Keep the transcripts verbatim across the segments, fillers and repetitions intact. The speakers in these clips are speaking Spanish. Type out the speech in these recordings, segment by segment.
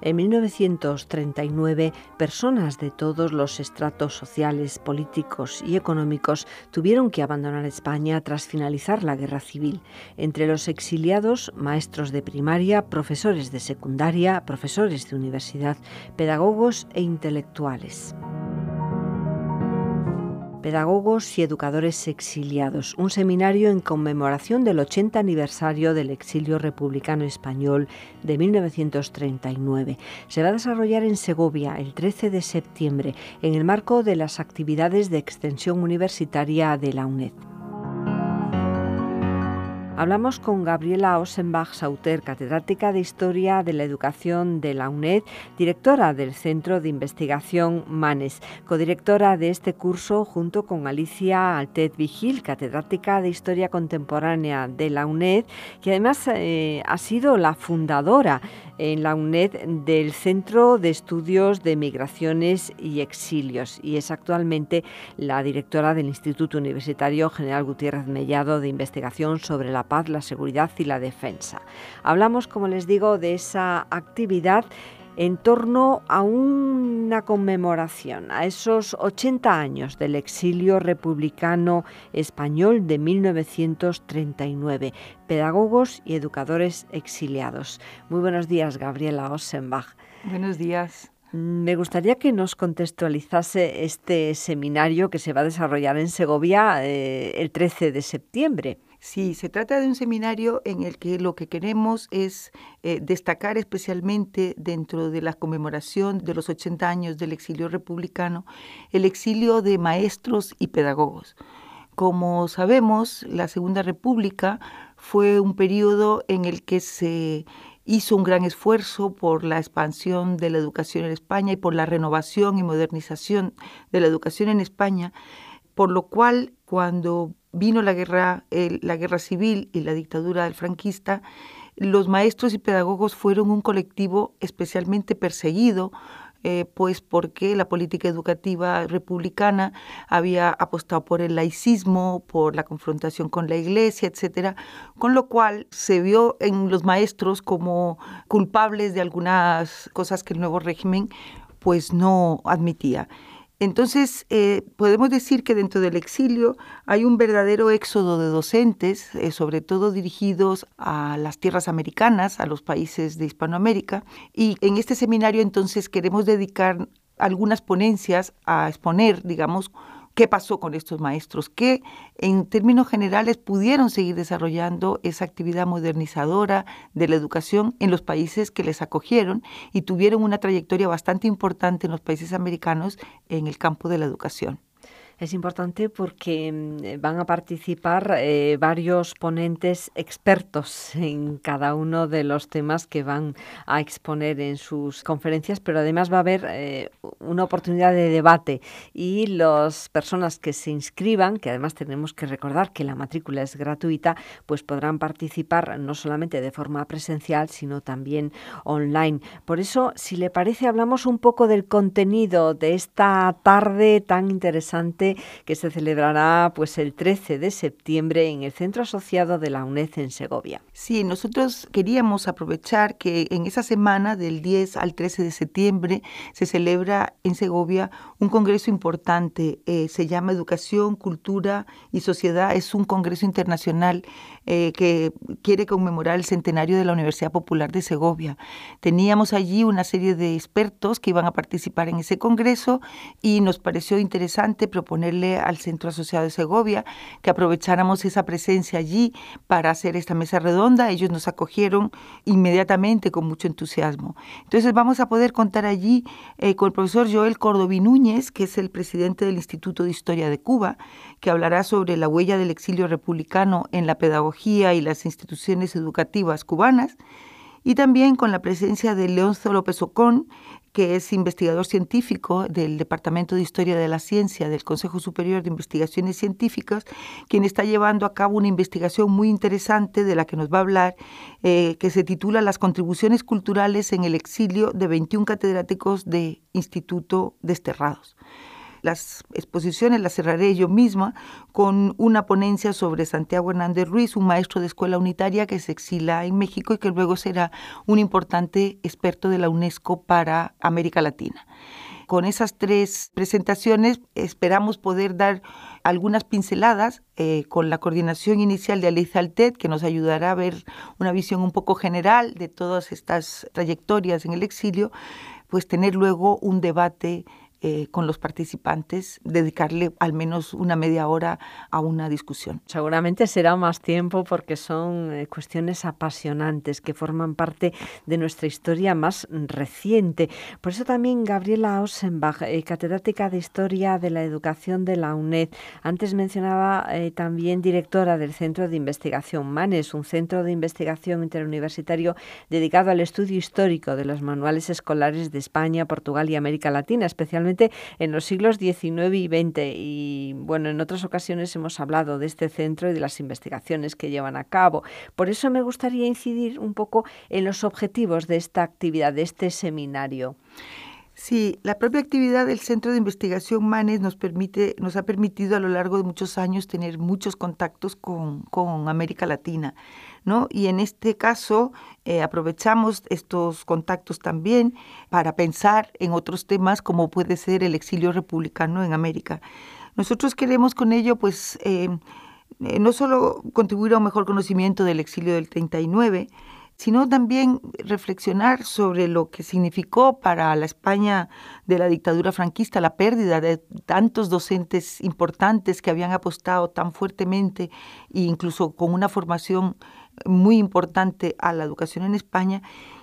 En mil novecientos treinta y nueve, personas de todos los estratos sociales, políticos y económicos tuvieron que abandonar España tras finalizar la Guerra Civil. Entre los exiliados, maestros de primaria, profesores de secundaria, profesores de universidad, pedagogos e intelectuales. Pedagogos y educadores exiliados, un seminario en conmemoración del ochenta aniversario del exilio republicano español de mil novecientos treinta y nueve. Se va a desarrollar en Segovia el trece de septiembre, en el marco de las actividades de extensión universitaria de la UNED. Hablamos con Gabriela Ossenbach-Sauter, catedrática de Historia de la Educación de la UNED, directora del Centro de Investigación Manes, codirectora de este curso junto con Alicia Altet Vigil, catedrática de Historia Contemporánea de la UNED, que además eh, ha sido la fundadora en la UNED del Centro de Estudios de Migraciones y Exilios y es actualmente la directora del Instituto Universitario General Gutiérrez Mellado de Investigación sobre la paz, la seguridad y la defensa. Hablamos, como les digo, de esa actividad en torno a una conmemoración, a esos ochenta años del exilio republicano español de mil novecientos treinta y nueve. Pedagogos y educadores exiliados. Muy buenos días, Gabriela Ossenbach. Buenos días. Me gustaría que nos contextualizase este seminario que se va a desarrollar en Segovia eh, el trece de septiembre. Sí, se trata de un seminario en el que lo que queremos es eh, destacar especialmente dentro de la conmemoración de los ochenta años del exilio republicano, el exilio de maestros y pedagogos. Como sabemos, la Segunda República fue un periodo en el que se hizo un gran esfuerzo por la expansión de la educación en España y por la renovación y modernización de la educación en España, por lo cual cuando vino la guerra, eh, la guerra civil y la dictadura del franquista, los maestros y pedagogos fueron un colectivo especialmente perseguido, eh, pues porque la política educativa republicana había apostado por el laicismo, por la confrontación con la iglesia, etcétera, con lo cual se vio en los maestros como culpables de algunas cosas que el nuevo régimen pues no admitía. Entonces, eh, podemos decir que dentro del exilio hay un verdadero éxodo de docentes, eh, sobre todo dirigidos a las tierras americanas, a los países de Hispanoamérica. Y en este seminario, entonces, queremos dedicar algunas ponencias a exponer, digamos, qué pasó con estos maestros, que en términos generales pudieron seguir desarrollando esa actividad modernizadora de la educación en los países que les acogieron y tuvieron una trayectoria bastante importante en los países americanos en el campo de la educación. Es importante porque van a participar eh, varios ponentes expertos en cada uno de los temas que van a exponer en sus conferencias, pero además va a haber eh, una oportunidad de debate y las personas que se inscriban, que además tenemos que recordar que la matrícula es gratuita, pues podrán participar no solamente de forma presencial, sino también online. Por eso, si le parece, hablamos un poco del contenido de esta tarde tan interesante que se celebrará pues el trece de septiembre en el Centro Asociado de la UNED en Segovia. Sí, nosotros queríamos aprovechar que en esa semana del diez al trece de septiembre se celebra en Segovia un congreso importante, eh, se llama Educación, Cultura y Sociedad, es un congreso internacional eh, que quiere conmemorar el centenario de la Universidad Popular de Segovia. Teníamos allí una serie de expertos que iban a participar en ese congreso y nos pareció interesante proponerle al Centro Asociado de Segovia que aprovecháramos esa presencia allí para hacer esta mesa redonda. Ellos nos acogieron inmediatamente con mucho entusiasmo. Entonces vamos a poder contar allí eh, con el profesor Joel Cordoví Núñez, que es el presidente del Instituto de Historia de Cuba, que hablará sobre la huella del exilio republicano en la pedagogía y las instituciones educativas cubanas, y también con la presencia de Leonzo López Ocón, que es investigador científico del Departamento de Historia de la Ciencia del Consejo Superior de Investigaciones Científicas, quien está llevando a cabo una investigación muy interesante de la que nos va a hablar, eh, que se titula Las contribuciones culturales en el exilio de veintiún catedráticos de Instituto Desterrados. las exposiciones las cerraré yo misma con una ponencia sobre Santiago Hernández Ruiz, un maestro de escuela unitaria que se exila en México y que luego será un importante experto de la UNESCO para América Latina. Con esas tres presentaciones esperamos poder dar algunas pinceladas eh, con la coordinación inicial de Alicia Altet, que nos ayudará a ver una visión un poco general de todas estas trayectorias en el exilio, pues tener luego un debate Eh, con los participantes, dedicarle al menos una media hora a una discusión. Seguramente será más tiempo porque son eh, cuestiones apasionantes que forman parte de nuestra historia más reciente. Por eso también Gabriela Ossenbach, eh, catedrática de Historia de la Educación de la UNED, antes mencionaba eh, también directora del Centro de Investigación MANES, un centro de investigación interuniversitario dedicado al estudio histórico de los manuales escolares de España, Portugal y América Latina, especialmente en los siglos diecinueve y veinte. Y bueno, en otras ocasiones hemos hablado de este centro y de las investigaciones que llevan a cabo. Por eso me gustaría incidir un poco en los objetivos de esta actividad, de este seminario. Sí, la propia actividad del Centro de Investigación MANES nos permite, nos ha permitido a lo largo de muchos años tener muchos contactos con, con América Latina, ¿no? Y en este caso eh, aprovechamos estos contactos también para pensar en otros temas como puede ser el exilio republicano en América. Nosotros queremos con ello, pues, eh, eh, no solo contribuir a un mejor conocimiento del exilio del treinta y nueve, sino también reflexionar sobre lo que significó para la España de la dictadura franquista la pérdida de tantos docentes importantes que habían apostado tan fuertemente e incluso con una formación muy importante a la educación en España,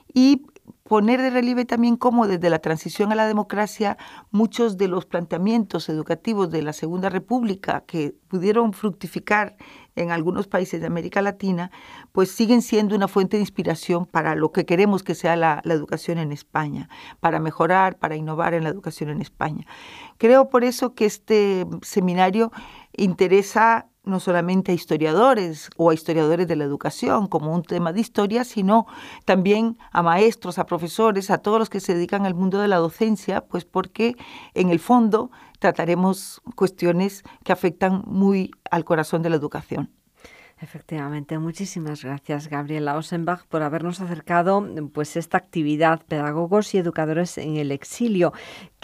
y poner de relieve también cómo desde la transición a la democracia muchos de los planteamientos educativos de la Segunda República que pudieron fructificar en algunos países de América Latina, pues siguen siendo una fuente de inspiración para lo que queremos que sea la, la educación en España, para mejorar, para innovar en la educación en España. Creo por eso que este seminario interesa no solamente a historiadores o a historiadores de la educación como un tema de historia, sino también a maestros, a profesores, a todos los que se dedican al mundo de la docencia, pues porque en el fondo trataremos cuestiones que afectan muy al corazón de la educación. Efectivamente, muchísimas gracias, Gabriela Ossenbach, por habernos acercado pues esta actividad, pedagogos y educadores en el exilio,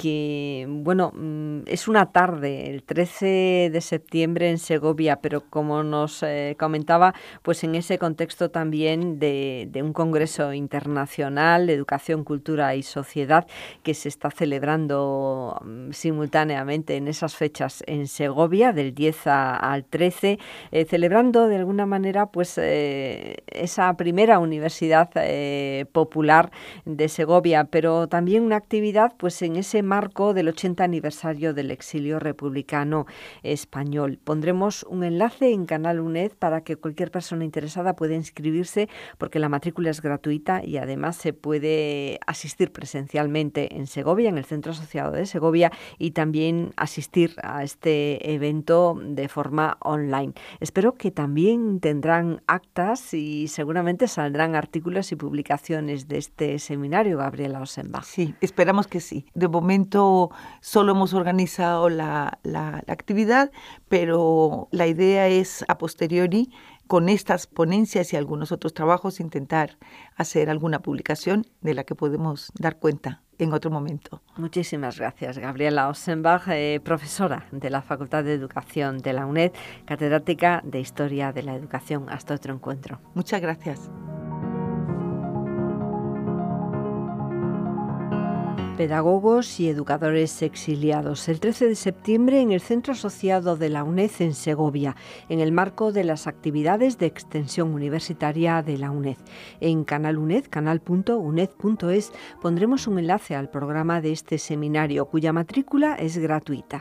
que bueno, es una tarde, el trece de septiembre en Segovia, pero como nos eh, comentaba, pues en ese contexto también de, de un congreso internacional de educación, cultura y sociedad que se está celebrando um, simultáneamente en esas fechas en Segovia, del diez a, al trece, eh, celebrando de alguna manera pues eh, esa primera universidad eh, popular de Segovia, pero también una actividad pues en ese marco del ochenta aniversario del exilio republicano español. Pondremos un enlace en Canal UNED para que cualquier persona interesada pueda inscribirse, porque la matrícula es gratuita y además se puede asistir presencialmente en Segovia, en el Centro Asociado de Segovia, y también asistir a este evento de forma online. Espero que también tendrán actas y seguramente saldrán artículos y publicaciones de este seminario, Gabriela Ossenbach. Sí, esperamos que sí. De momento solo hemos organizado la, la, la actividad, pero la idea es a posteriori, con estas ponencias y algunos otros trabajos, intentar hacer alguna publicación de la que podemos dar cuenta en otro momento. Muchísimas gracias, Gabriela Ossenbach, eh, profesora de la Facultad de Educación de la UNED, catedrática de Historia de la Educación. Hasta otro encuentro. Muchas gracias. Pedagogos y educadores exiliados. El trece de septiembre en el Centro Asociado de la UNED en Segovia, en el marco de las actividades de extensión universitaria de la UNED. En Canal UNED, canal punto uned punto es, pondremos un enlace al programa de este seminario, cuya matrícula es gratuita.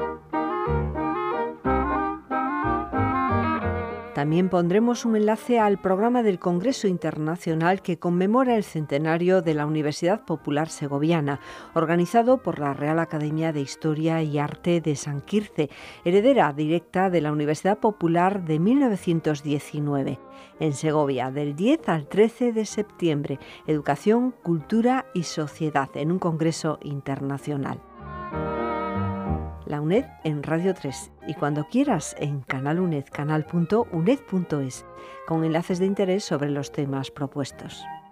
También pondremos un enlace al programa del Congreso Internacional que conmemora el centenario de la Universidad Popular Segoviana, organizado por la Real Academia de Historia y Arte de San Quirce, heredera directa de la Universidad Popular de mil novecientos diecinueve. En Segovia, del diez al trece de septiembre, Educación, Cultura y Sociedad, en un Congreso Internacional. La UNED en Radio tres y cuando quieras en Canal UNED, canal punto uned punto es, con enlaces de interés sobre los temas propuestos.